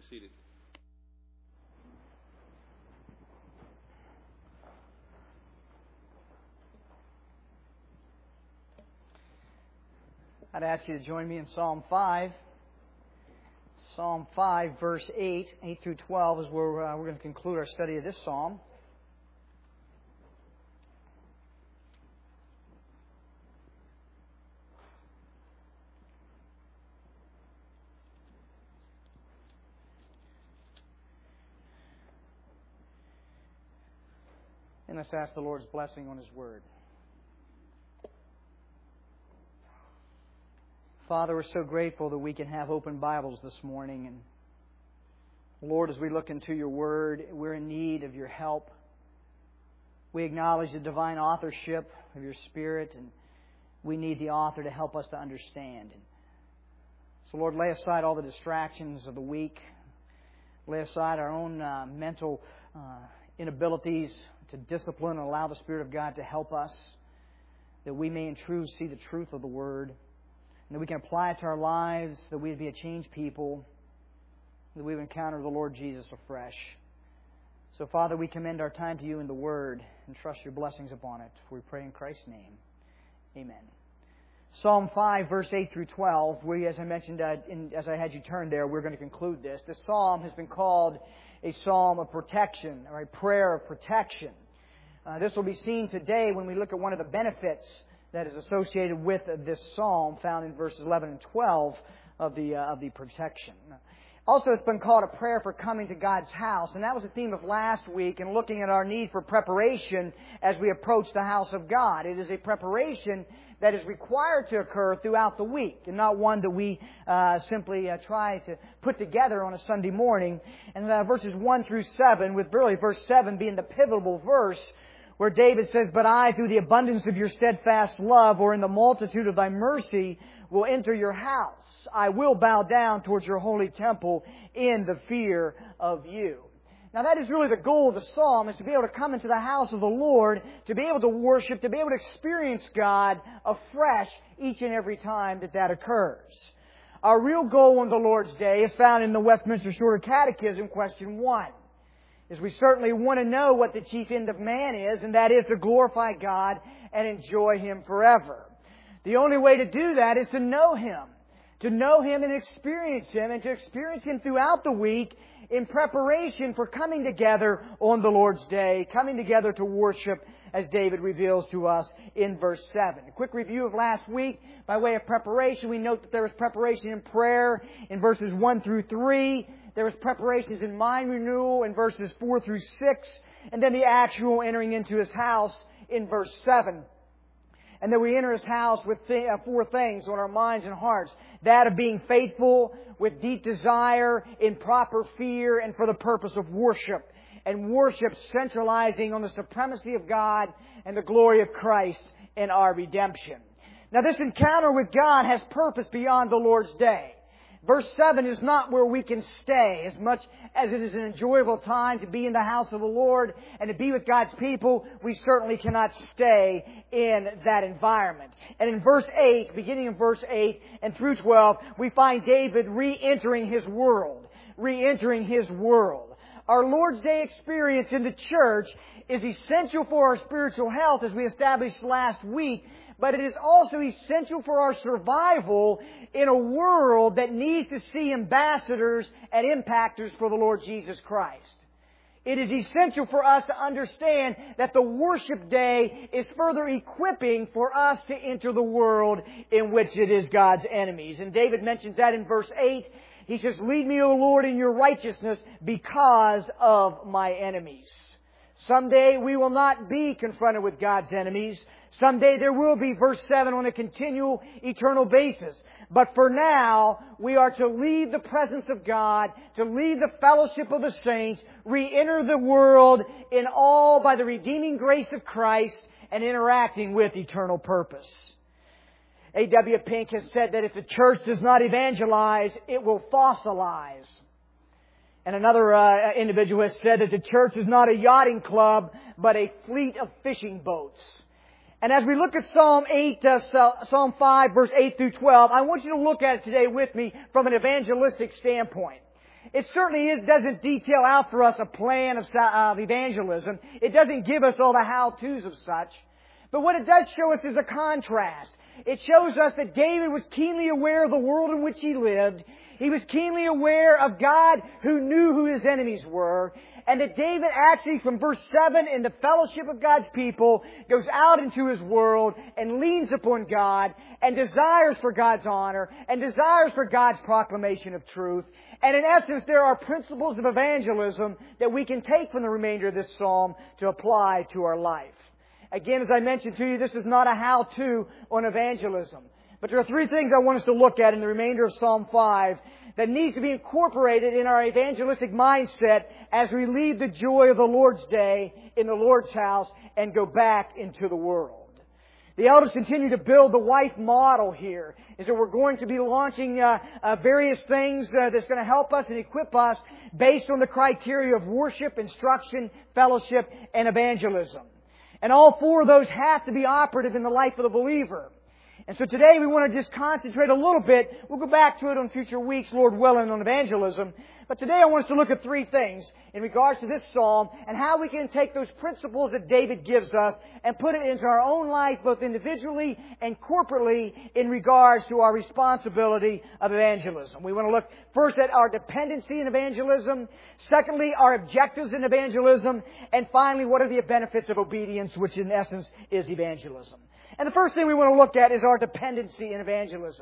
seated. I'd ask you to join me in Psalm 5. Psalm 5, verse 8 through 12 is where we're going to conclude our study of this psalm. And let's ask the Lord's blessing on His Word. Father, we're so grateful that we can have open Bibles this morning. And Lord, as we look into Your Word, we're in need of Your help. We acknowledge the divine authorship of Your Spirit, and we need the author to help us to understand. So Lord, lay aside all the distractions of the week. Lay aside our own mental inabilities to discipline and allow the Spirit of God to help us, that we may in truth see the truth of the Word, and that we can apply it to our lives, that we would be a changed people, that we would encounter the Lord Jesus afresh. So, Father, we commend our time to You in the Word and trust Your blessings upon it. For we pray in Christ's name. Amen. Psalm 5, verse 8 through 12, as I mentioned, as I had you turn there, we're going to conclude this. This psalm has been called a psalm of protection, or a prayer of protection. This will be seen today when we look at one of the benefits that is associated with this psalm, found in verses 11 and 12 of the protection. Also, it's been called a prayer for coming to God's house, and that was the theme of last week, and looking at our need for preparation as we approach the house of God. It is a preparation that is required to occur throughout the week, and not one that we simply try to put together on a Sunday morning. And verses 1 through 7, with really verse 7 being the pivotal verse, where David says, "But I, through the abundance of Your steadfast love, or in the multitude of Thy mercy, will enter Your house. I will bow down towards Your holy temple in the fear of You." Now that is really the goal of the psalm, is to be able to come into the house of the Lord, to be able to worship, to be able to experience God afresh each and every time that occurs. Our real goal on the Lord's Day is found in the Westminster Shorter Catechism, question 1. Is we certainly want to know what the chief end of man is, and that is to glorify God and enjoy Him forever. The only way to do that is to know Him and experience Him, and to experience Him throughout the week in preparation for coming together on the Lord's Day, coming together to worship, as David reveals to us in verse 7. A quick review of last week. By way of preparation, we note that there was preparation in prayer in verses 1 through 3. There was preparations in mind renewal in verses 4 through 6. And then the actual entering into His house in verse 7. And then we enter His house with 4 things on our minds and hearts. That of being faithful, with deep desire, in proper fear, and for the purpose of worship. And worship centralizing on the supremacy of God and the glory of Christ in our redemption. Now this encounter with God has purpose beyond the Lord's Day. Verse 7 is not where we can stay. As much as it is an enjoyable time to be in the house of the Lord and to be with God's people, we certainly cannot stay in that environment. And in verse 8, beginning in verse 8 and through 12, we find David re-entering his world. Re-entering his world. Our Lord's Day experience in the church is essential for our spiritual health, as we established last week, but it is also essential for our survival in a world that needs to see ambassadors and impactors for the Lord Jesus Christ. It is essential for us to understand that the worship day is further equipping for us to enter the world in which it is God's enemies. And David mentions that in verse 8. He says, "Lead me, O Lord, in Your righteousness because of my enemies." Someday we will not be confronted with God's enemies. Someday there will be, verse 7, on a continual, eternal basis. But for now, we are to leave the presence of God, to leave the fellowship of the saints, re-enter the world in all by the redeeming grace of Christ, and interacting with eternal purpose. A.W. Pink has said that if the church does not evangelize, it will fossilize. And another individual has said that the church is not a yachting club, but a fleet of fishing boats. And as we look at Psalm 5, verse 8 through 12, I want you to look at it today with me from an evangelistic standpoint. It certainly doesn't detail out for us a plan of evangelism. It doesn't give us all the how-tos of such. But what it does show us is a contrast. It shows us that David was keenly aware of the world in which he lived. He was keenly aware of God who knew who his enemies were. And that David actually, from verse 7, in the fellowship of God's people, goes out into his world and leans upon God and desires for God's honor and desires for God's proclamation of truth. And in essence, there are principles of evangelism that we can take from the remainder of this psalm to apply to our life. Again, as I mentioned to you, this is not a how-to on evangelism. But there are three things I want us to look at in the remainder of Psalm 5 that needs to be incorporated in our evangelistic mindset as we leave the joy of the Lord's day in the Lord's house and go back into the world. The elders continue to build the wife model here, is that we're going to be launching various things that's going to help us and equip us based on the criteria of worship, instruction, fellowship, and evangelism. And all four of those have to be operative in the life of the believer. And so today we want to just concentrate a little bit. We'll go back to it on future weeks, Lord willing, on evangelism. But today I want us to look at three things in regards to this psalm and how we can take those principles that David gives us and put it into our own life, both individually and corporately, in regards to our responsibility of evangelism. We want to look first at our dependency in evangelism. Secondly, our objectives in evangelism. And finally, what are the benefits of obedience, which in essence is evangelism. And the first thing we want to look at is our dependency in evangelism.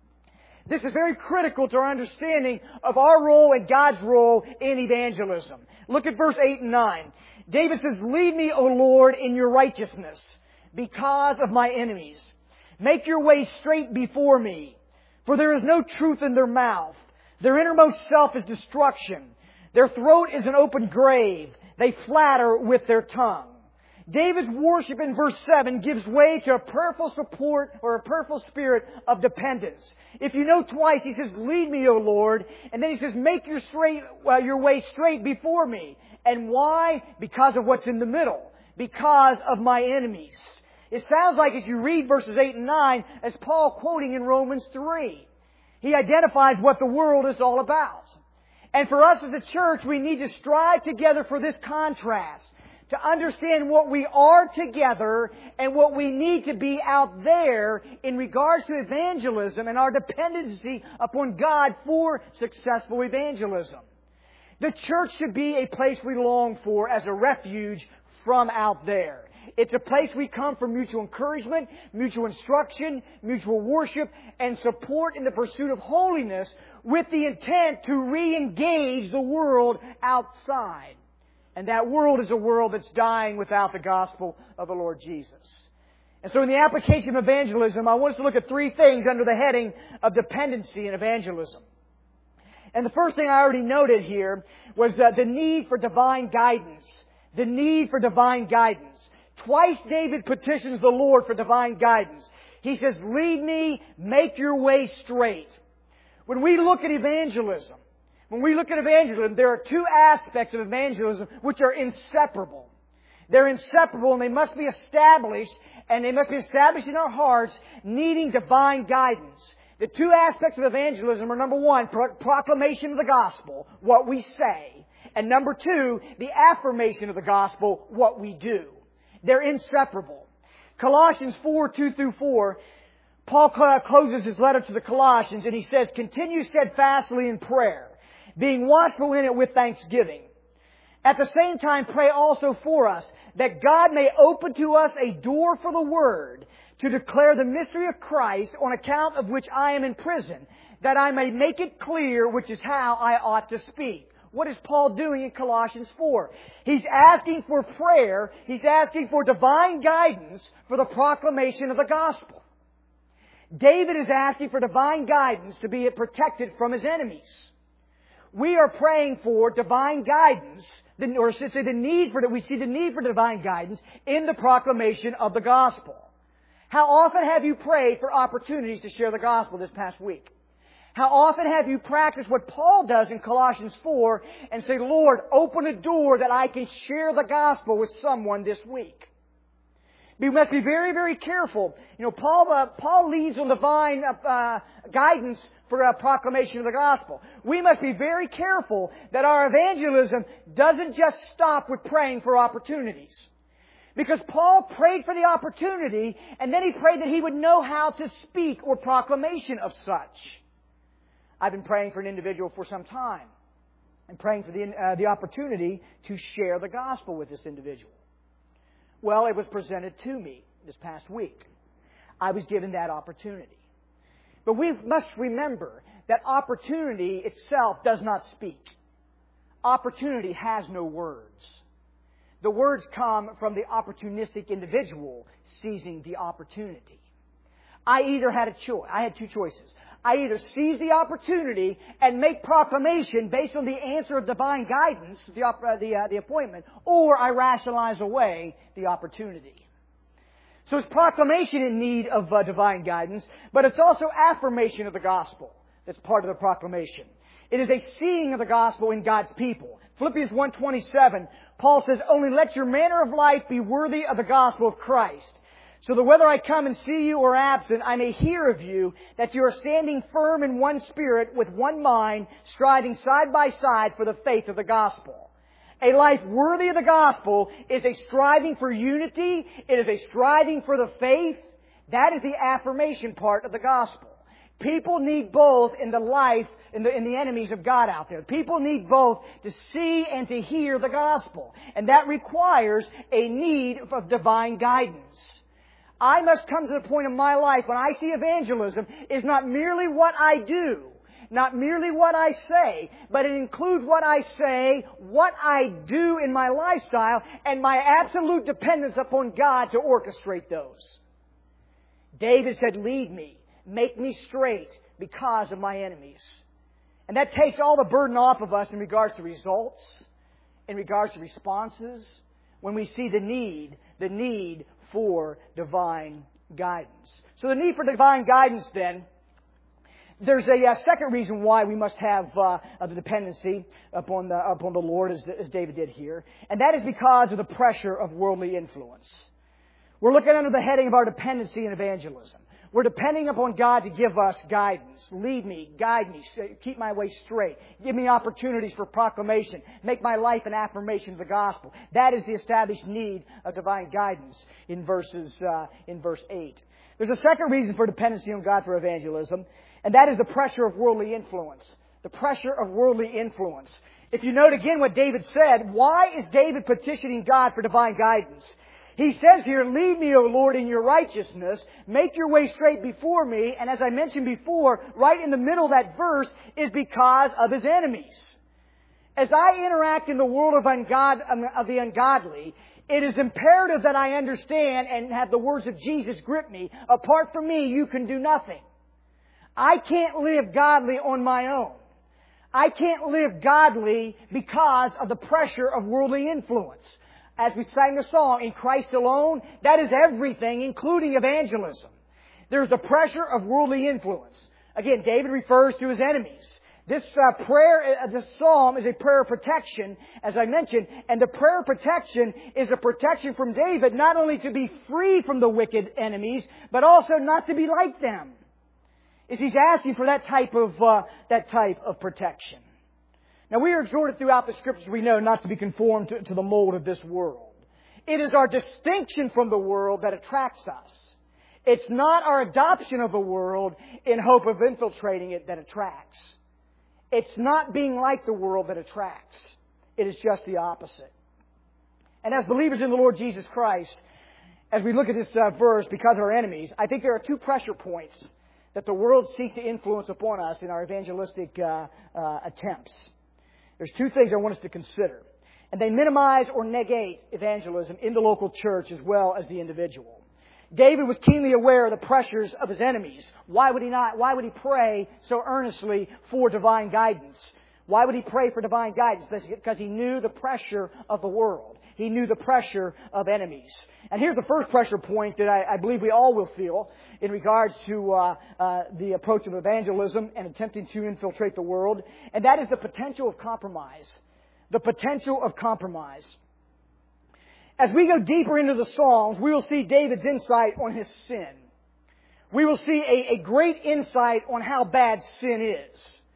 This is very critical to our understanding of our role and God's role in evangelism. Look at verse 8 and 9. David says, "Lead me, O Lord, in your righteousness, because of my enemies. Make your way straight before me, for there is no truth in their mouth. Their innermost self is destruction. Their throat is an open grave. They flatter with their tongue." David's worship in verse 7 gives way to a prayerful support or a prayerful spirit of dependence. If you know twice, he says, "Lead me, O Lord." And then he says, "Make your way straight before me." And why? Because of what's in the middle. Because of my enemies. It sounds like as you read verses 8 and 9, as Paul quoting in Romans 3. He identifies what the world is all about. And for us as a church, we need to strive together for this contrast. To understand what we are together and what we need to be out there in regards to evangelism and our dependency upon God for successful evangelism. The church should be a place we long for as a refuge from out there. It's a place we come for mutual encouragement, mutual instruction, mutual worship, and support in the pursuit of holiness with the intent to re-engage the world outside. And that world is a world that's dying without the gospel of the Lord Jesus. And so in the application of evangelism, I want us to look at three things under the heading of dependency in evangelism. And the first thing I already noted here was the need for divine guidance. The need for divine guidance. Twice David petitions the Lord for divine guidance. He says, "Lead me, make your way straight." When we look at evangelism, there are two aspects of evangelism which are inseparable. They're inseparable and they must be established, and they must be established in our hearts, needing divine guidance. The two aspects of evangelism are, number one, proclamation of the gospel, what we say. And number two, the affirmation of the gospel, what we do. They're inseparable. Colossians 4:2-4, Paul closes his letter to the Colossians and he says, "Continue steadfastly in prayer, being watchful in it with thanksgiving. At the same time, pray also for us, that God may open to us a door for the Word, to declare the mystery of Christ, on account of which I am in prison, that I may make it clear which is how I ought to speak." What is Paul doing in Colossians 4? He's asking for prayer. He's asking for divine guidance for the proclamation of the gospel. David is asking for divine guidance to be protected from his enemies. We are praying for divine guidance, or should say we see the need for divine guidance in the proclamation of the gospel. How often have you prayed for opportunities to share the gospel this past week? How often have you practiced what Paul does in Colossians 4 and say, "Lord, open a door that I can share the gospel with someone this week"? We must be very, very careful. Paul leads on divine guidance for a proclamation of the gospel. we must be very careful that our evangelism doesn't just stop with praying for opportunities. Because Paul prayed for the opportunity, and then he prayed that he would know how to speak or proclamation of such. I've been praying for an individual for some time, and praying for the opportunity to share the gospel with this individual. Well, it was presented to me this past week. I was given that opportunity. But we must remember that opportunity itself does not speak. Opportunity has no words. The words come from the opportunistic individual seizing the opportunity. I had two choices. I either seize the opportunity and make proclamation based on the answer of divine guidance, the appointment, or I rationalize away the opportunity. So it's proclamation in need of divine guidance, but it's also affirmation of the gospel that's part of the proclamation. It is a seeing of the gospel in God's people. Philippians 1:27, Paul says, "Only let your manner of life be worthy of the gospel of Christ, so that whether I come and see you or absent, I may hear of you, that you are standing firm in one spirit, with one mind, striving side by side for the faith of the gospel." A life worthy of the gospel is a striving for unity. It is a striving for the faith. That is the affirmation part of the gospel. People need both in the life, in the enemies of God out there. People need both to see and to hear the gospel. And that requires a need of divine guidance. I must come to the point in my life when I see evangelism is not merely what I do, not merely what I say, but it includes what I say, what I do in my lifestyle, and my absolute dependence upon God to orchestrate those. David said, "Lead me, make me straight because of my enemies." And that takes all the burden off of us in regards to results, in regards to responses, when we see the need for divine guidance. So the need for divine guidance, then, there's a second reason why we must have the dependency upon the Lord, as David did here, and that is because of the pressure of worldly influence. We're looking under the heading of our dependency in evangelism. We're depending upon God to give us guidance. Lead me, guide me, keep my way straight. Give me opportunities for proclamation. Make my life an affirmation of the gospel. That is the established need of divine guidance in verse 8. There's a second reason for dependency on God for evangelism, and that is the pressure of worldly influence. The pressure of worldly influence. If you note again what David said, why is David petitioning God for divine guidance? He says here, "Lead me, O Lord, in your righteousness. Make your way straight before me." And as I mentioned before, right in the middle of that verse is because of his enemies. As I interact in the world of the ungodly, it is imperative that I understand and have the words of Jesus grip me. Apart from me, you can do nothing. I can't live godly on my own. I can't live godly because of the pressure of worldly influence. As we sang the song, in Christ alone, that is everything, including evangelism. There's the pressure of worldly influence. Again, David refers to his enemies. This psalm is a prayer of protection, as I mentioned, and the prayer of protection is a protection from David, not only to be free from the wicked enemies, but also not to be like them. He's asking for that type of protection. Now, we are exhorted throughout the Scriptures, we know, not to be conformed to the mold of this world. It is our distinction from the world that attracts us. It's not our adoption of the world in hope of infiltrating it that attracts. It's not being like the world that attracts. It is just the opposite. And as believers in the Lord Jesus Christ, as we look at this verse, because of our enemies, I think there are two pressure points that the world seeks to influence upon us in our evangelistic attempts. There's two things I want us to consider. And they minimize or negate evangelism in the local church as well as the individual. David was keenly aware of the pressures of his enemies. Why would he pray so earnestly for divine guidance? Why would he pray for divine guidance? Because he knew the pressure of the world. He knew the pressure of enemies. And here's the first pressure point that I believe we all will feel in regards to the approach of evangelism and attempting to infiltrate the world. And that is the potential of compromise. The potential of compromise. As we go deeper into the Psalms, we will see David's insight on his sin. We will see a great insight on how bad sin is.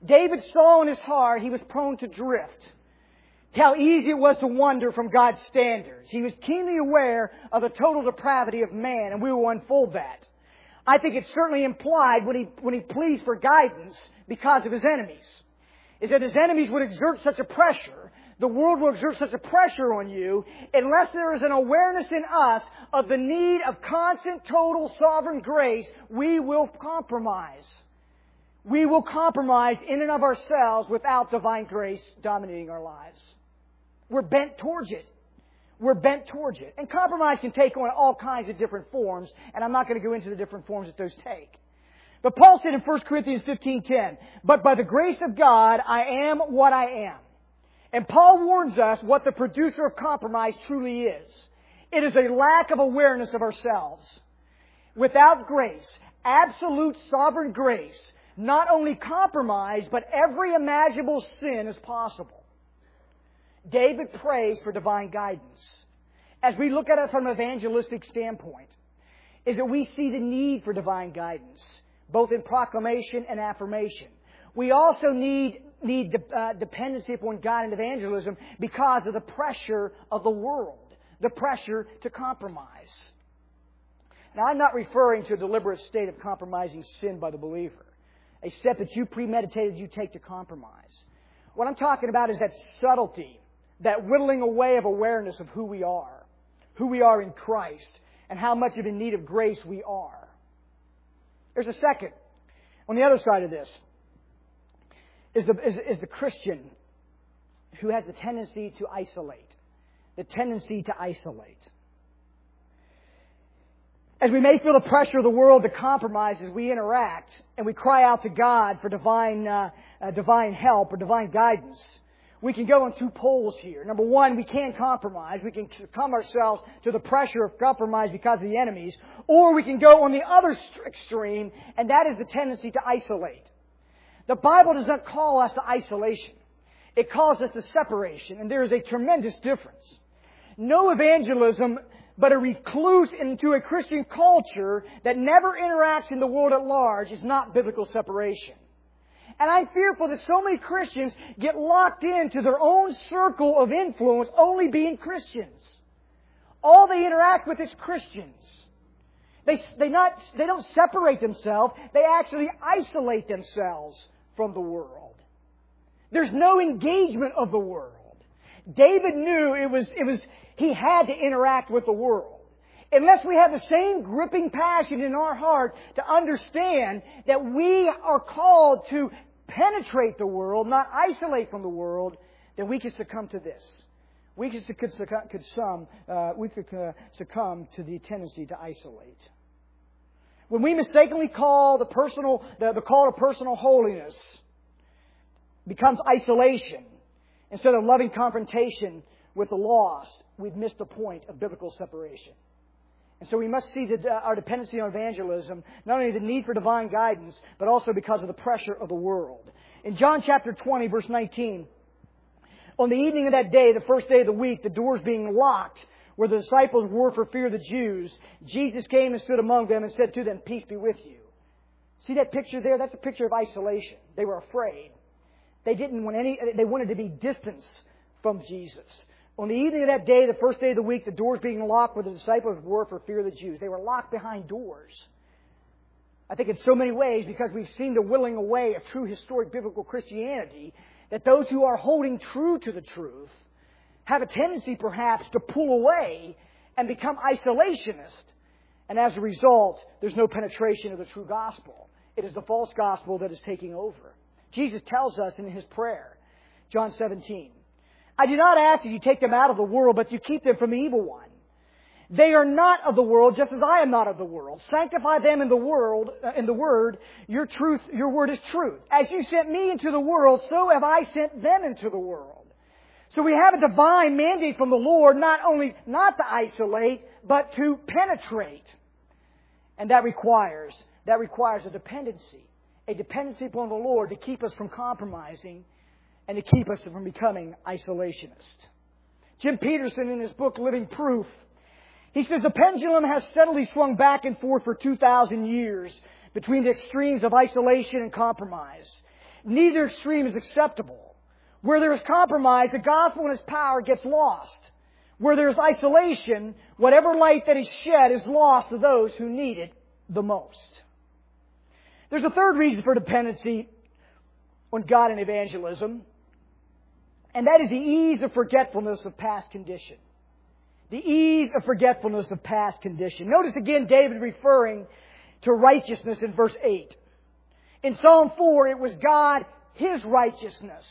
David saw in his heart he was prone to drift. How easy it was to wander from God's standards. He was keenly aware of the total depravity of man, and we will unfold that. I think it's certainly implied when he pleads for guidance because of his enemies. Is that his enemies would exert such a pressure, the world will exert such a pressure on you, unless there is an awareness in us of the need of constant, total, sovereign grace, we will compromise. We will compromise in and of ourselves without divine grace dominating our lives. We're bent towards it. We're bent towards it. And compromise can take on all kinds of different forms, and I'm not going to go into the different forms that those take. But Paul said in 1 Corinthians 15:10, "But by the grace of God, I am what I am." And Paul warns us what the producer of compromise truly is. It is a lack of awareness of ourselves. Without grace, absolute sovereign grace, not only compromise, but every imaginable sin is possible. David prays for divine guidance. As we look at it from an evangelistic standpoint, is that we see the need for divine guidance, both in proclamation and affirmation. We also need dependency upon God in evangelism because of the pressure of the world, the pressure to compromise. Now, I'm not referring to a deliberate state of compromising sin by the believer, a step that you premeditated you take to compromise. What I'm talking about is that subtlety, that whittling away of awareness of who we are in Christ, and how much of in need of grace we are. There's a second. On the other side of this is the Christian who has the tendency to isolate. The tendency to isolate. As we may feel the pressure of the world to compromise as we interact, and we cry out to God for divine help or divine guidance, we can go on two poles here. Number one, we can compromise. We can succumb ourselves to the pressure of compromise because of the enemies. Or we can go on the other extreme, and that is the tendency to isolate. The Bible does not call us to isolation. It calls us to separation, and there is a tremendous difference. No evangelism, but a recluse into a Christian culture that never interacts in the world at large is not biblical separation. And I'm fearful that so many Christians get locked into their own circle of influence, only being Christians. All they interact with is Christians. They don't separate themselves. They actually isolate themselves from the world. There's no engagement of the world. David knew he had to interact with the world. Unless we have the same gripping passion in our heart to understand that we are called to penetrate the world, not isolate from the world, then we can succumb to this. We could succumb to the tendency to isolate. When we mistakenly call the call to personal holiness becomes isolation instead of loving confrontation with the lost, we've missed the point of biblical separation. And so we must see our dependency on evangelism, not only the need for divine guidance, but also because of the pressure of the world. In John chapter 20, verse 19, on the evening of that day, the first day of the week, the doors being locked where the disciples were for fear of the Jews, Jesus came and stood among them and said to them, "Peace be with you." See that picture there? That's a picture of isolation. They were afraid. They wanted to be distanced from Jesus. On the evening of that day, the first day of the week, the doors being locked where the disciples were for fear of the Jews. They were locked behind doors. I think in so many ways, because we've seen the willing away of true historic biblical Christianity, that those who are holding true to the truth have a tendency perhaps to pull away and become isolationist. And as a result, there's no penetration of the true gospel. It is the false gospel that is taking over. Jesus tells us in His prayer, John 17, "I do not ask that you take them out of the world, but you keep them from the evil one. They are not of the world, just as I am not of the world. Sanctify them in the word. Your word is truth. As you sent me into the world, so have I sent them into the world." So we have a divine mandate from the Lord, not only not to isolate, but to penetrate. And that requires a dependency upon the Lord to keep us from compromising and to keep us from becoming isolationist. Jim Peterson, in his book, Living Proof, he says the pendulum has steadily swung back and forth for 2,000 years between the extremes of isolation and compromise. Neither extreme is acceptable. Where there is compromise, the gospel and its power gets lost. Where there is isolation, whatever light that is shed is lost to those who need it the most. There's a third reason for dependency on God and evangelism, and that is the ease of forgetfulness of past condition. The ease of forgetfulness of past condition. Notice again David referring to righteousness in verse 8. In Psalm 4, it was God, His righteousness.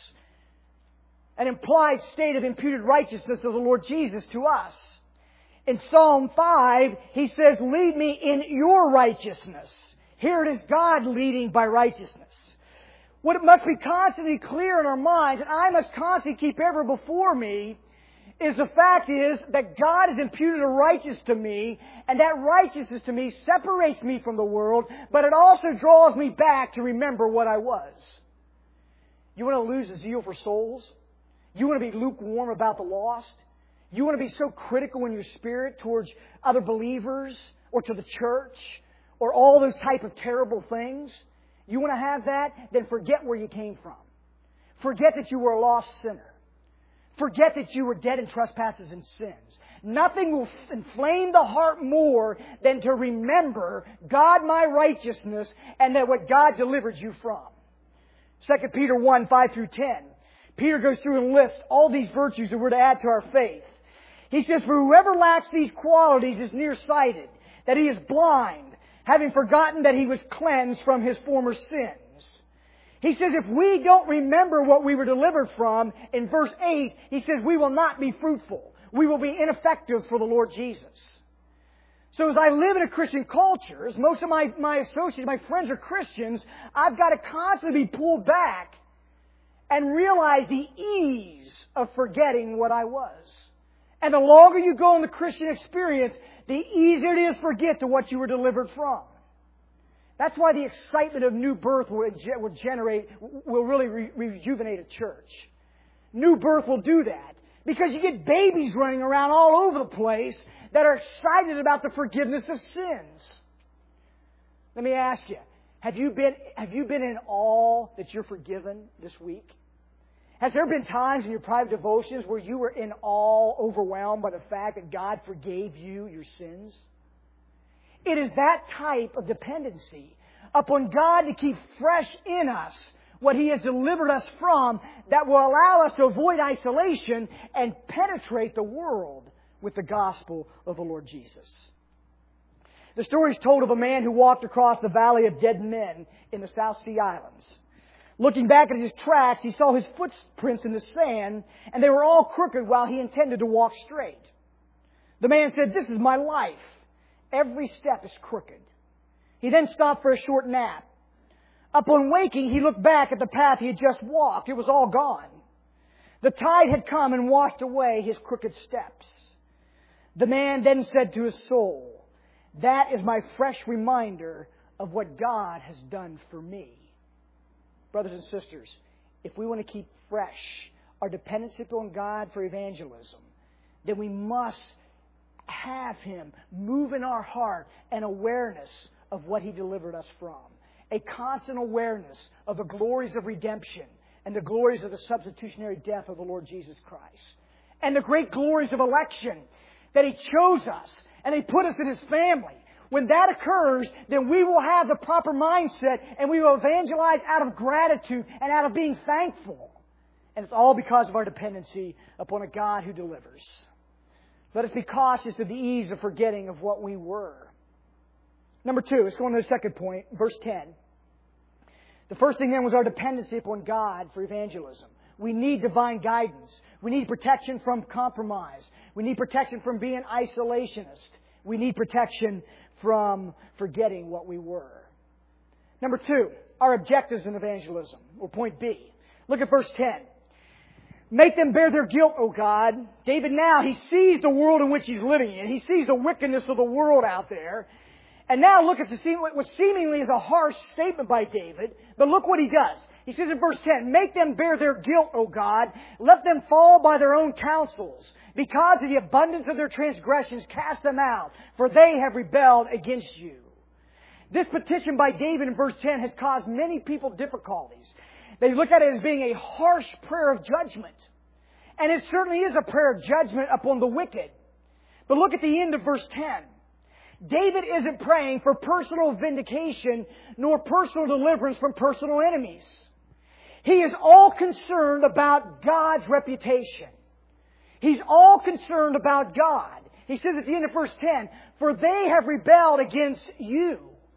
An implied state of imputed righteousness of the Lord Jesus to us. In Psalm 5, he says, lead me in your righteousness. Here it is God leading by righteousness. What it must be constantly clear in our minds, and I must constantly keep ever before me, is the fact is that God has imputed a righteousness to me, and that righteousness to me separates me from the world, but it also draws me back to remember what I was. You want to lose a zeal for souls? You want to be lukewarm about the lost? You want to be so critical in your spirit towards other believers or to the church or all those type of terrible things? You want to have that? Then forget where you came from. Forget that you were a lost sinner. Forget that you were dead in trespasses and sins. Nothing will inflame the heart more than to remember God my righteousness and that what God delivered you from. 2 Peter 1, 5 through 10. Peter goes through and lists all these virtues that we're to add to our faith. He says, for whoever lacks these qualities is nearsighted, that he is blind, having forgotten that he was cleansed from his former sins. He says if we don't remember what we were delivered from, in verse 8, he says we will not be fruitful. We will be ineffective for the Lord Jesus. So as I live in a Christian culture, as most of my associates, my friends are Christians, I've got to constantly be pulled back and realize the ease of forgetting what I was. And the longer you go in the Christian experience, the easier it is to forget to what you were delivered from. That's why the excitement of new birth will really rejuvenate a church. New birth will do that. Because you get babies running around all over the place that are excited about the forgiveness of sins. Let me ask you, have you been in awe that you're forgiven this week? Has there been times in your private devotions where you were in awe, overwhelmed by the fact that God forgave you your sins? It is that type of dependency upon God to keep fresh in us what He has delivered us from that will allow us to avoid isolation and penetrate the world with the gospel of the Lord Jesus. The story is told of a man who walked across the valley of dead men in the South Sea Islands. Looking back at his tracks, he saw his footprints in the sand, and they were all crooked while he intended to walk straight. The man said, "This is my life. Every step is crooked." He then stopped for a short nap. Upon waking, he looked back at the path he had just walked. It was all gone. The tide had come and washed away his crooked steps. The man then said to his soul, "That is my fresh reminder of what God has done for me." Brothers and sisters, if we want to keep fresh our dependency upon God for evangelism, then we must have Him move in our heart an awareness of what He delivered us from. A constant awareness of the glories of redemption and the glories of the substitutionary death of the Lord Jesus Christ. And the great glories of election, that He chose us and He put us in His family. When that occurs, then we will have the proper mindset and we will evangelize out of gratitude and out of being thankful. And it's all because of our dependency upon a God who delivers. Let us be cautious of the ease of forgetting of what we were. Number 2, let's go on to the second point, verse 10. The first thing then was our dependency upon God for evangelism. We need divine guidance. We need protection from compromise. We need protection from being isolationist. We need protection from forgetting what we were. Number 2, our objectives in evangelism, or point B. Look at verse 10. Make them bear their guilt, O God. David now, he sees the world in which he's living in. He sees the wickedness of the world out there. And now look at what seemingly is a harsh statement by David. But look what he does. He says in verse 10, "Make them bear their guilt, O God. Let them fall by their own counsels. Because of the abundance of their transgressions, cast them out. For they have rebelled against you." This petition by David in verse 10 has caused many people difficulties. They look at it as being a harsh prayer of judgment. And it certainly is a prayer of judgment upon the wicked. But look at the end of verse 10. David isn't praying for personal vindication nor personal deliverance from personal enemies. He is all concerned about God's reputation. He's all concerned about God. He says at the end of verse 10, "For they have rebelled against you."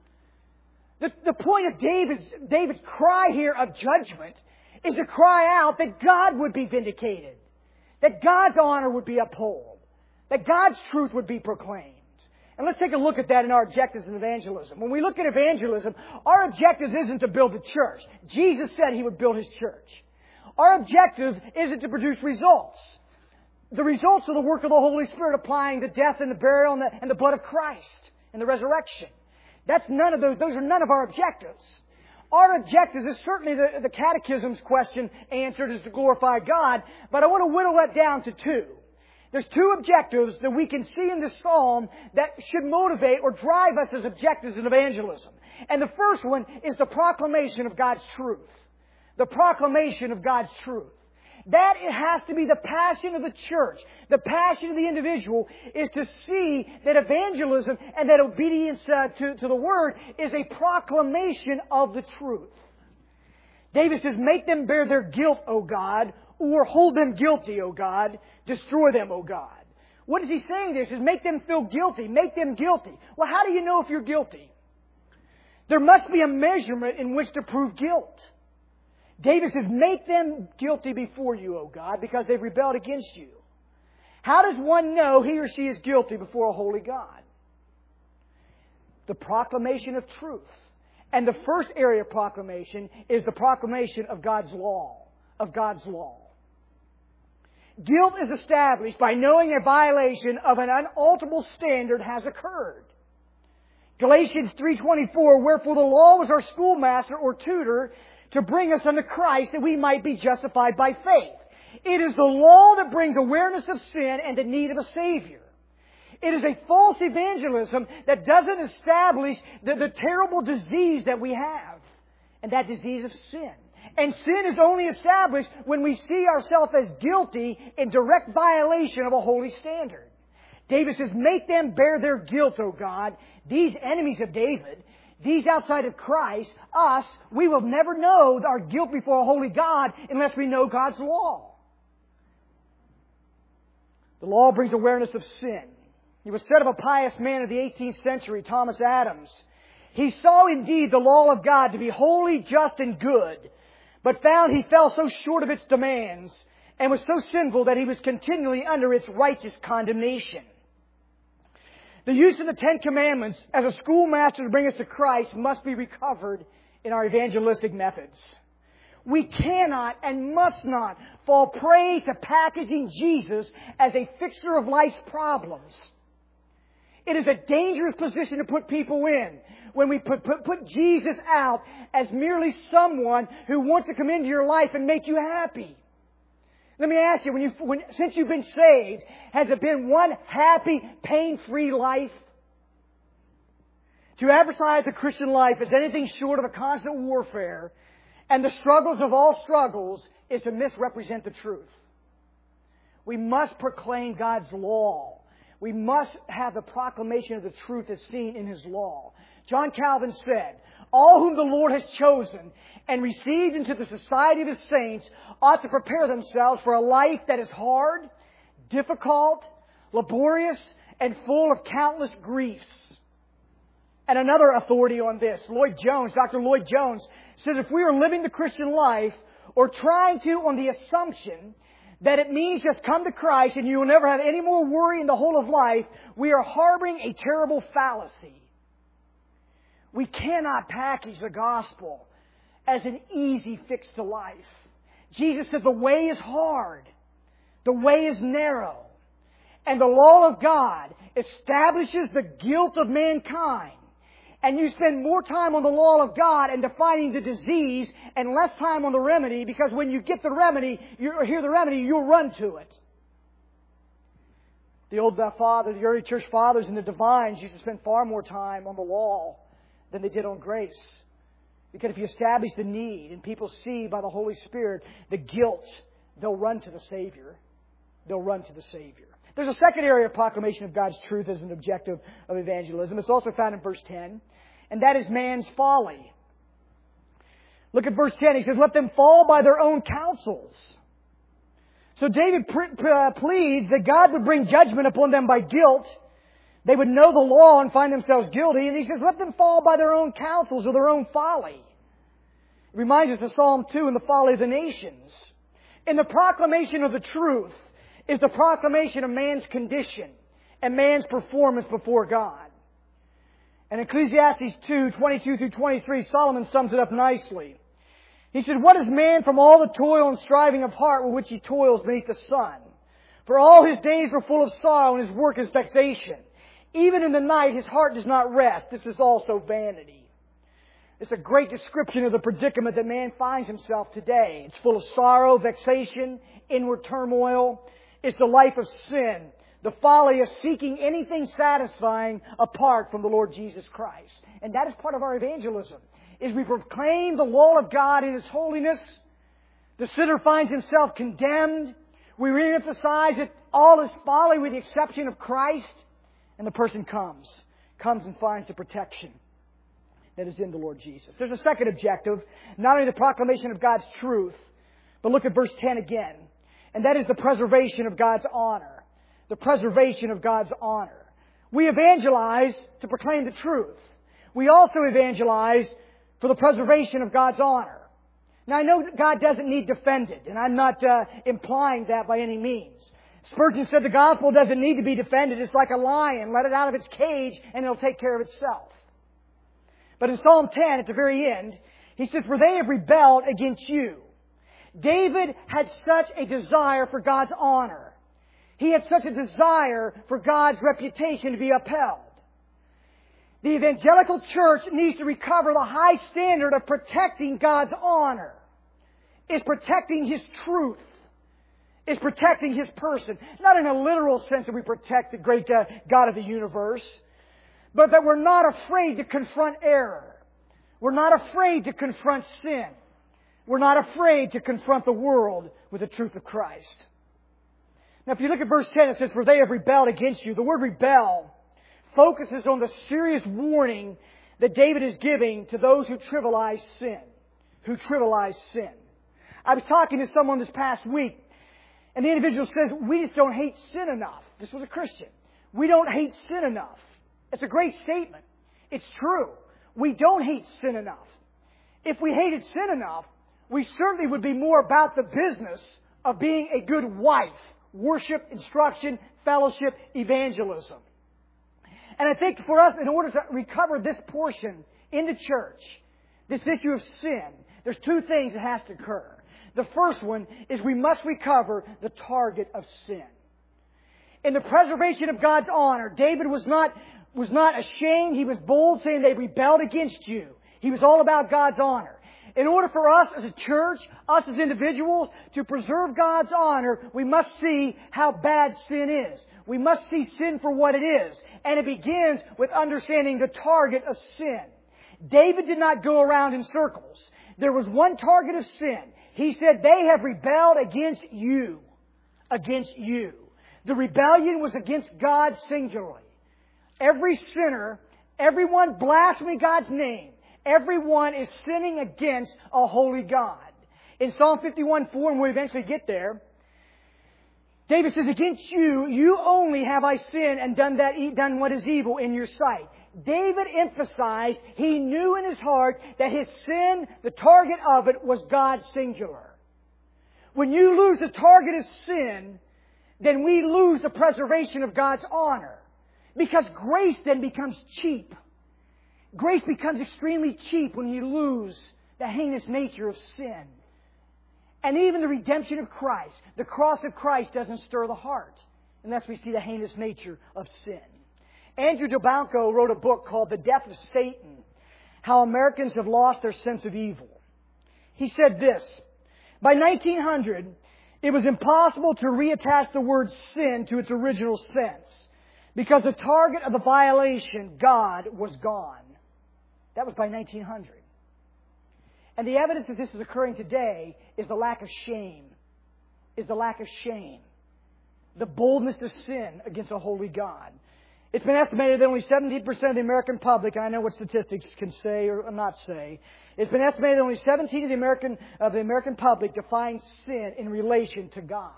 The point of David's cry here of judgment is to cry out that God would be vindicated, that God's honor would be upheld, that God's truth would be proclaimed. And let's take a look at that in our objectives in evangelism. When we look at evangelism, our objective isn't to build a church. Jesus said He would build His church. Our objective isn't to produce results. The results are the work of the Holy Spirit applying the death and the burial and the blood of Christ and the resurrection. That's none of those. Those are none of our objectives. Our objectives is certainly the Catechism's question answered is to glorify God, but I want to whittle that down to two. There's two objectives that we can see in this psalm that should motivate or drive us as objectives in evangelism. And the first one is the proclamation of God's truth. The proclamation of God's truth. That it has to be the passion of the church, the passion of the individual, is to see that evangelism and that obedience to the Word is a proclamation of the truth. David says, "Make them bear their guilt, O God," or "Hold them guilty, O God. Destroy them, O God." What is he saying there? He says, make them feel guilty. Make them guilty. Well, how do you know if you're guilty? There must be a measurement in which to prove guilt. David says, "Make them guilty before you, O God, because they've rebelled against you." How does one know he or she is guilty before a holy God? The proclamation of truth. And the first area of proclamation is the proclamation of God's law. Of God's law. Guilt is established by knowing a violation of an unalterable standard has occurred. Galatians 3:24, "Wherefore the law was our schoolmaster or tutor to bring us unto Christ that we might be justified by faith." It is the law that brings awareness of sin and the need of a Savior. It is a false evangelism that doesn't establish the terrible disease that we have, and that disease of sin. And sin is only established when we see ourselves as guilty in direct violation of a holy standard. David says, "Make them bear their guilt, O God." These enemies of David, these outside of Christ, us, we will never know our guilt before a holy God unless we know God's law. The law brings awareness of sin. It was said of a pious man of the 18th century, Thomas Adams, "He saw indeed the law of God to be holy, just, and good, but found he fell so short of its demands and was so sinful that he was continually under its righteous condemnation." The use of the Ten Commandments as a schoolmaster to bring us to Christ must be recovered in our evangelistic methods. We cannot and must not fall prey to packaging Jesus as a fixer of life's problems. It is a dangerous position to put people in when we put Jesus out as merely someone who wants to come into your life and make you happy. Let me ask you, since you've been saved, has it been one happy, pain-free life? To advertise the Christian life as anything short of a constant warfare, and the struggles of all struggles, is to misrepresent the truth. We must proclaim God's law. We must have the proclamation of the truth as seen in His law. John Calvin said, "All whom the Lord has chosen and received into the society of His saints ought to prepare themselves for a life that is hard, difficult, laborious, and full of countless griefs." And another authority on this, Dr. Lloyd Jones, says if we are living the Christian life or trying to on the assumption that it means just come to Christ and you will never have any more worry in the whole of life, we are harboring a terrible fallacy. We cannot package the gospel as an easy fix to life. Jesus said the way is hard. The way is narrow. And the law of God establishes the guilt of mankind. And you spend more time on the law of God and defining the disease and less time on the remedy, because when you get the remedy, you'll run to it. The early church fathers and the divines used to spend far more time on the law than they did on grace. Because if you establish the need and people see by the Holy Spirit the guilt, they'll run to the Savior. They'll run to the Savior. There's a second area of proclamation of God's truth as an objective of evangelism. It's also found in verse 10, and that is man's folly. Look at verse 10. He says, let them fall by their own counsels. So David pleads that God would bring judgment upon them by guilt. They would know the law and find themselves guilty. And he says, let them fall by their own counsels or their own folly. It reminds us of Psalm 2 and the folly of the nations. In the proclamation of the truth is the proclamation of man's condition and man's performance before God. And Ecclesiastes 2, 22 through 23, Solomon sums it up nicely. He said, what is man from all the toil and striving of heart with which he toils beneath the sun? For all his days were full of sorrow, and his work is vexation. Even in the night his heart does not rest. This is also vanity. It's a great description of the predicament that man finds himself today. It's full of sorrow, vexation, inward turmoil. It's the life of sin, the folly of seeking anything satisfying apart from the Lord Jesus Christ. And that is part of our evangelism, is we proclaim the law of God in His holiness. The sinner finds himself condemned. We reemphasize that all is folly with the exception of Christ. And the person comes and finds the protection that is in the Lord Jesus. There's a second objective, not only the proclamation of God's truth, but look at verse 10 again. And that is the preservation of God's honor. The preservation of God's honor. We evangelize to proclaim the truth. We also evangelize for the preservation of God's honor. Now I know that God doesn't need defended, and I'm not implying that by any means. Spurgeon said the gospel doesn't need to be defended. It's like a lion. Let it out of its cage and it'll take care of itself. But in Psalm 10, at the very end, he said, for they have rebelled against you. David had such a desire for God's honor. He had such a desire for God's reputation to be upheld. The evangelical church needs to recover the high standard of protecting God's honor. It's protecting His truth. It's protecting His person. Not in a literal sense that we protect the great God of the universe, but that we're not afraid to confront error. We're not afraid to confront sin. We're not afraid to confront the world with the truth of Christ. Now, if you look at verse 10, it says, for they have rebelled against you. The word rebel focuses on the serious warning that David is giving to those who trivialize sin. Who trivialize sin. I was talking to someone this past week, and the individual says, we just don't hate sin enough. This was a Christian. We don't hate sin enough. It's a great statement. It's true. We don't hate sin enough. If we hated sin enough, we certainly would be more about the business of being a good wife. Worship, instruction, fellowship, evangelism. And I think for us, in order to recover this portion in the church, this issue of sin, there's two things that has to occur. The first one is we must recover the target of sin. In the preservation of God's honor, David was not ashamed. He was bold, saying they rebelled against you. He was all about God's honor. In order for us as a church, us as individuals, to preserve God's honor, we must see how bad sin is. We must see sin for what it is. And it begins with understanding the target of sin. David did not go around in circles. There was one target of sin. He said, they have rebelled against you. Against you. The rebellion was against God singularly. Every sinner, everyone blaspheming God's name, everyone is sinning against a holy God. In Psalm 51:4, and we'll eventually get there, David says, against you, you only have I sinned and done what is evil in your sight. David emphasized, he knew in his heart that his sin, the target of it, was God singular. When you lose the target of sin, then we lose the preservation of God's honor. Because grace then becomes cheap. Grace becomes extremely cheap when you lose the heinous nature of sin. And even the redemption of Christ, the cross of Christ doesn't stir the heart unless we see the heinous nature of sin. Andrew DeBalco wrote a book called The Death of Satan, How Americans Have Lost Their Sense of Evil. He said this, by 1900, it was impossible to reattach the word sin to its original sense because the target of the violation, God, was gone. That was by 1900. And the evidence that this is occurring today is the lack of shame. Is the lack of shame. The boldness to sin against a holy God. It's been estimated that only 17% of the American public, and I know what statistics can say or not say, it's been estimated that only 17% of the American public define sin in relation to God.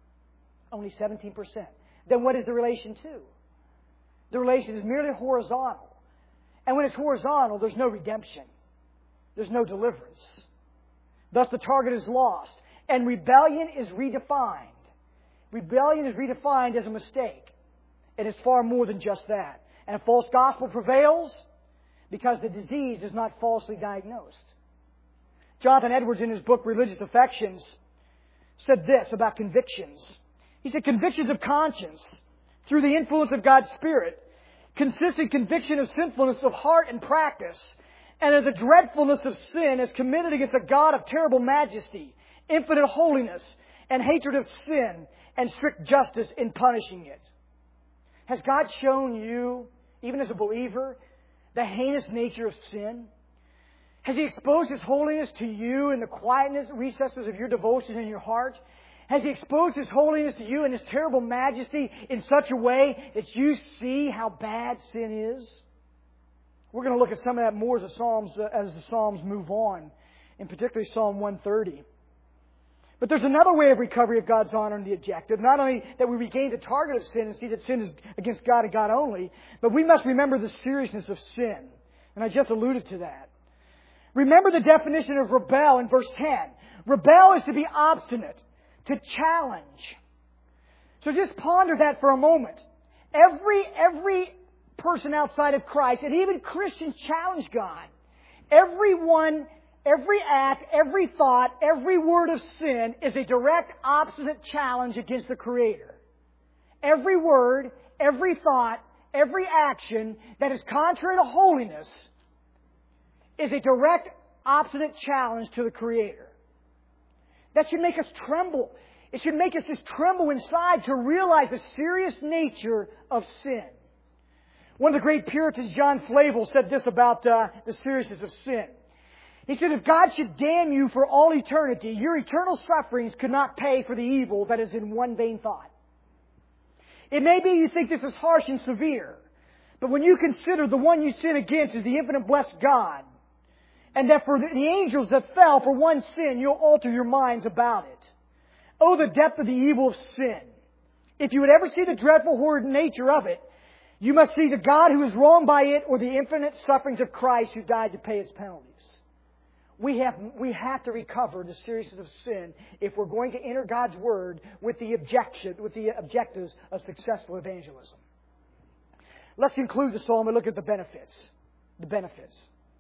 Only 17%. Then what is the relation to? The relation is merely horizontal. And when it's horizontal, there's no redemption. There's no deliverance. Thus the target is lost. And rebellion is redefined. Rebellion is redefined as a mistake. And it's far more than just that. And a false gospel prevails because the disease is not falsely diagnosed. Jonathan Edwards, in his book Religious Affections, said this about convictions. He said, convictions of conscience, through the influence of God's Spirit, consistent conviction of sinfulness of heart and practice, and of the dreadfulness of sin as committed against a God of terrible majesty, infinite holiness, and hatred of sin, and strict justice in punishing it. Has God shown you, even as a believer, the heinous nature of sin? Has He exposed His holiness to you in the quietness, recesses of your devotion in your heart? Has He exposed His holiness to you in His terrible majesty in such a way that you see how bad sin is? We're going to look at some of that more as the Psalms move on, and particularly Psalm 130. But there's another way of recovery of God's honor and the objective. Not only that we regain the target of sin and see that sin is against God and God only, but we must remember the seriousness of sin. And I just alluded to that. Remember the definition of rebel in verse 10. Rebel is to be obstinate, to challenge. So just ponder that for a moment. Every person outside of Christ, and even Christians, challenge God. Everyone, every act, every thought, every word of sin is a direct, obstinate challenge against the Creator. Every word, every thought, every action that is contrary to holiness is a direct, obstinate challenge to the Creator. That should make us tremble. It should make us just tremble inside to realize the serious nature of sin. One of the great Puritans, John Flavel, said this about the seriousness of sin. He said, if God should damn you for all eternity, your eternal sufferings could not pay for the evil that is in one vain thought. It may be you think this is harsh and severe, but when you consider the one you sin against is the infinite blessed God, and that for the angels that fell for one sin, you'll alter your minds about it. Oh, the depth of the evil of sin. If you would ever see the dreadful, horrid nature of it, you must see the God who is wronged by it or the infinite sufferings of Christ who died to pay its penalties. We have to recover the seriousness of sin if we're going to enter God's Word with the objectives of successful evangelism. Let's conclude the psalm and look at the benefits. The benefits.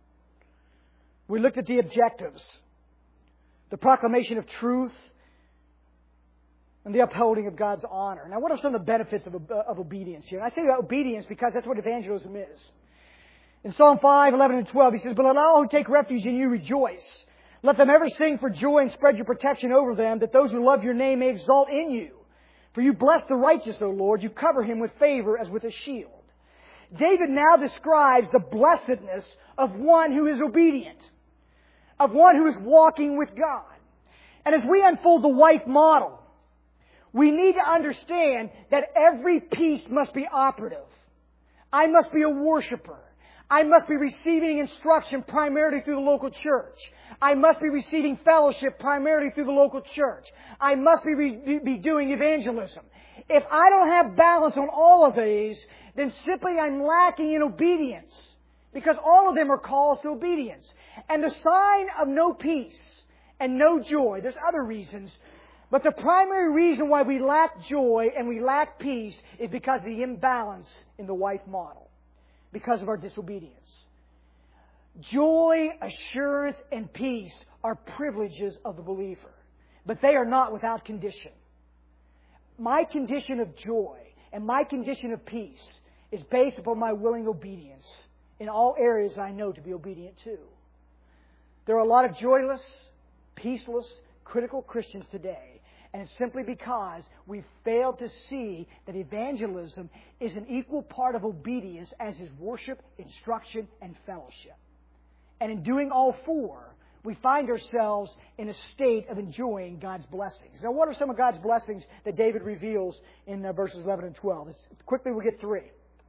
We looked at the objectives. The proclamation of truth and the upholding of God's honor. Now, what are some of the benefits of obedience here? And I say obedience because that's what evangelism is. In Psalm 5, 11, and 12, he says, but let all who take refuge in you rejoice. Let them ever sing for joy and spread your protection over them, that those who love your name may exalt in you. For you bless the righteous, O Lord. You cover him with favor as with a shield. David now describes the blessedness of one who is obedient, of one who is walking with God. And as we unfold the wife model, we need to understand that every piece must be operative. I must be a worshiper. I must be receiving instruction primarily through the local church. I must be receiving fellowship primarily through the local church. I must be doing evangelism. If I don't have balance on all of these, then simply I'm lacking in obedience. Because all of them are calls to obedience. And the sign of no peace and no joy, there's other reasons, but the primary reason why we lack joy and we lack peace is because of the imbalance in the wife model. Because of our disobedience. Joy, assurance, and peace are privileges of the believer. But they are not without condition. My condition of joy and my condition of peace is based upon my willing obedience in all areas I know to be obedient to. There are a lot of joyless, peaceless, critical Christians today. And it's simply because we've failed to see that evangelism is an equal part of obedience as is worship, instruction, and fellowship. And in doing all four, we find ourselves in a state of enjoying God's blessings. Now, what are some of God's blessings that David reveals in verses 11 and 12? Quickly, we'll get three.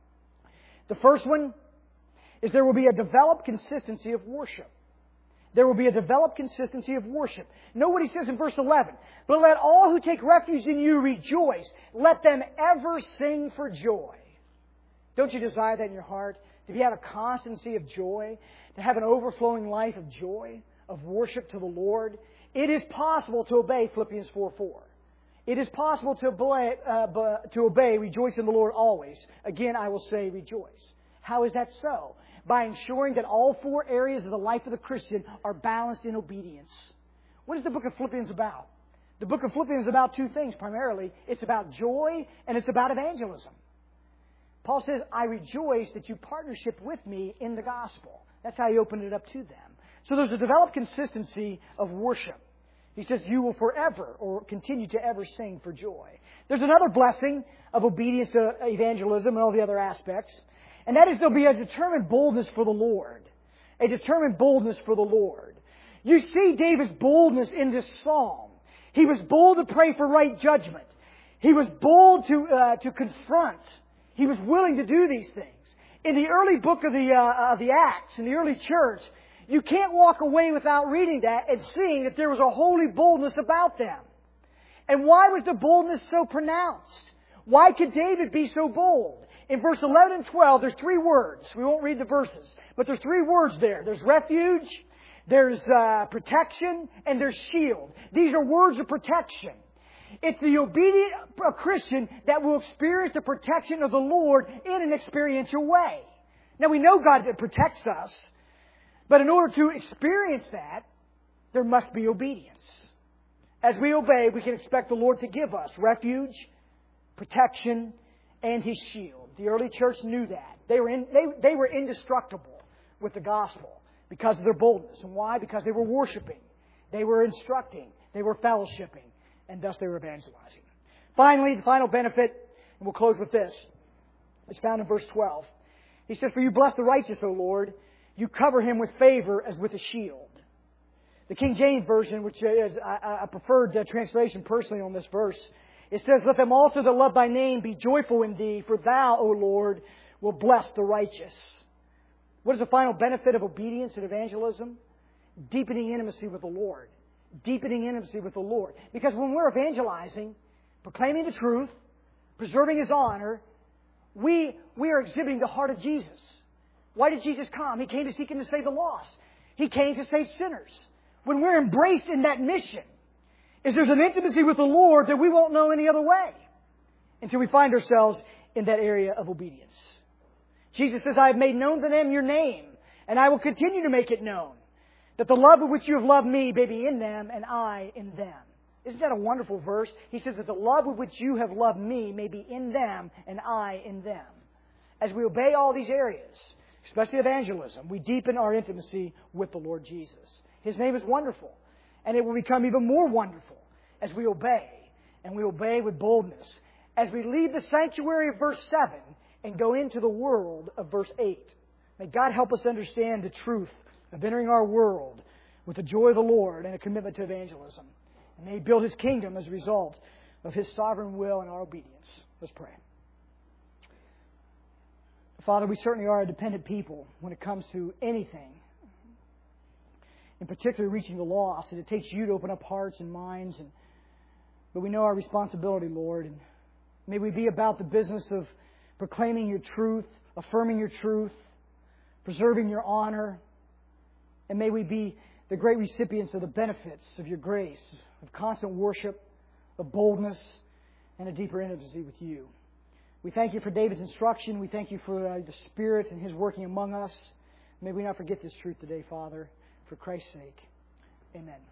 The first one is there will be a developed consistency of worship. There will be a developed consistency of worship. Know what he says in verse 11. But let all who take refuge in you rejoice. Let them ever sing for joy. Don't you desire that in your heart? To have a constancy of joy? To have an overflowing life of joy? Of worship to the Lord? It is possible to obey Philippians 4:4. It is possible to obey, rejoice in the Lord always. Again, I will say rejoice. How is that so? By ensuring that all four areas of the life of the Christian are balanced in obedience. What is the book of Philippians about? The book of Philippians is about two things primarily. It's about joy and it's about evangelism. Paul says, I rejoice that you partnership with me in the gospel. That's how he opened it up to them. So there's a developed consistency of worship. He says, you will forever or continue to ever sing for joy. There's another blessing of obedience to evangelism and all the other aspects. And that is there'll be a determined boldness for the Lord. A determined boldness for the Lord. You see David's boldness in this psalm. He was bold to pray for right judgment. He was bold to confront. He was willing to do these things. In the early book of the Acts, in the early church, you can't walk away without reading that and seeing that there was a holy boldness about them. And why was the boldness so pronounced? Why could David be so bold? In verse 11 and 12, there's three words. We won't read the verses, but there's three words there. There's refuge, there's protection, and there's shield. These are words of protection. It's the obedient Christian that will experience the protection of the Lord in an experiential way. Now, we know God protects us, but in order to experience that, there must be obedience. As we obey, we can expect the Lord to give us refuge, protection, and His shield. The early church knew that. They were indestructible with the gospel because of their boldness. And why? Because they were worshiping. They were instructing. They were fellowshipping. And thus they were evangelizing. Finally, the final benefit, and we'll close with this, is found in verse 12. He says, for you bless the righteous, O Lord. You cover him with favor as with a shield. The King James Version, which is a preferred translation personally on this verse, it says, let them also that love thy name be joyful in thee, for thou, O Lord, will bless the righteous. What is the final benefit of obedience and evangelism? Deepening intimacy with the Lord. Deepening intimacy with the Lord. Because when we're evangelizing, proclaiming the truth, preserving His honor, we are exhibiting the heart of Jesus. Why did Jesus come? He came to seek and to save the lost. He came to save sinners. When we're embraced in that mission, there's an intimacy with the Lord that we won't know any other way until we find ourselves in that area of obedience. Jesus says, I have made known to them your name, and I will continue to make it known, that the love with which you have loved me may be in them and I in them. Isn't that a wonderful verse? He says that the love with which you have loved me may be in them and I in them. As we obey all these areas, especially evangelism, we deepen our intimacy with the Lord Jesus. His name is wonderful, and it will become even more wonderful as we obey, and we obey with boldness. As we leave the sanctuary of verse 7 and go into the world of verse 8. May God help us understand the truth of entering our world with the joy of the Lord and a commitment to evangelism. And may He build His kingdom as a result of His sovereign will and our obedience. Let's pray. Father, we certainly are a dependent people when it comes to anything, in particular reaching the lost. And it takes You to open up hearts and minds. But we know our responsibility, Lord. And may we be about the business of proclaiming Your truth, affirming Your truth, preserving Your honor. And may we be the great recipients of the benefits of Your grace, of constant worship, of boldness, and a deeper intimacy with You. We thank You for David's instruction. We thank You for the Spirit and His working among us. May we not forget this truth today, Father, for Christ's sake. Amen.